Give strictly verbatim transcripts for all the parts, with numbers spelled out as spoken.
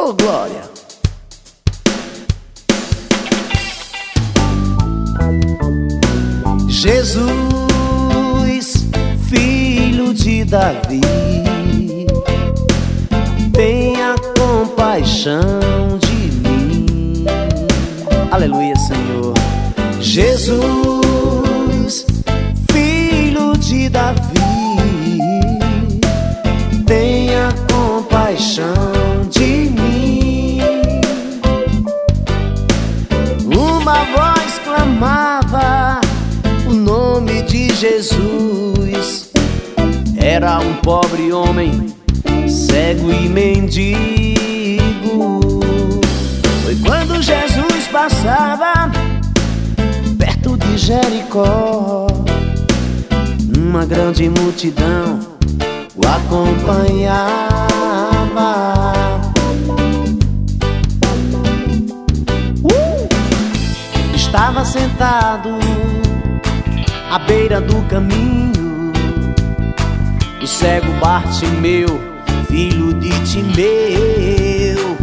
Oh, glória! Jesus, filho de Davi, tenha compaixão de mim. Aleluia, Senhor. Jesus, filho de Davi, tenha compaixão de mim. Uma voz clamava o nome de Jesus. Era um pobre homem, cego e mendigo. Foi quando Jesus passava perto de Jericó. Uma grande multidão o acompanhava. uh! Estava sentado à beira do caminho o cego Bartimeu, filho de Timeu.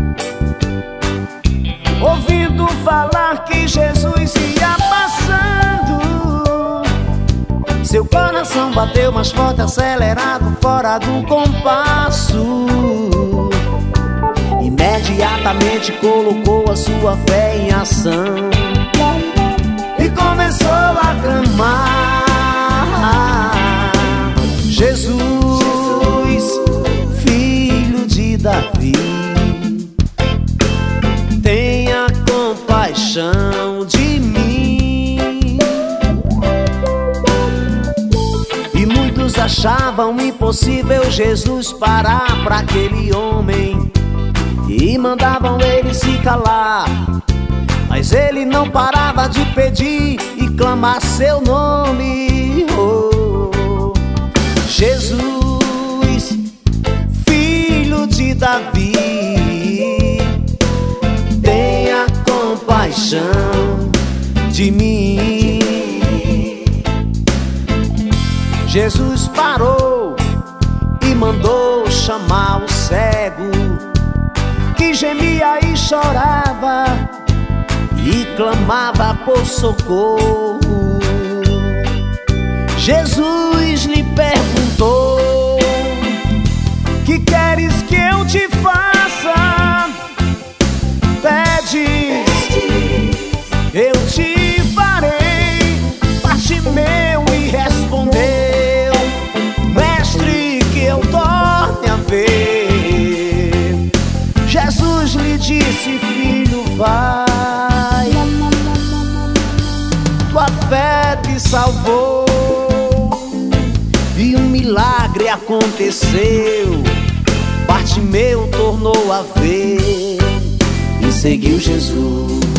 Ouvindo falar que Jesus ia passando, seu coração bateu mais forte, acelerado, fora do compasso. Imediatamente colocou a sua fé em ação e começou a clamar: Jesus, filho de Davi, tenha compaixão de mim. E muitos achavam impossível Jesus parar para aquele homem e mandavam ele se calar. Mas ele não parava de pedir e clamar seu nome. Oh, Jesus, filho de Davi, tenha compaixão de mim. Jesus parou e mandou chamar o cego, que gemia e chorava e clamava por socorro. Jesus lhe perguntou: que queres que eu te faça? Pedes, eu te farei. Bartimeu e respondeu: mestre, que eu torne a ver. Jesus lhe disse: filho, vai, tua fé te salvou. E um milagre aconteceu. Bartimeu tornou a ver e seguiu Jesus.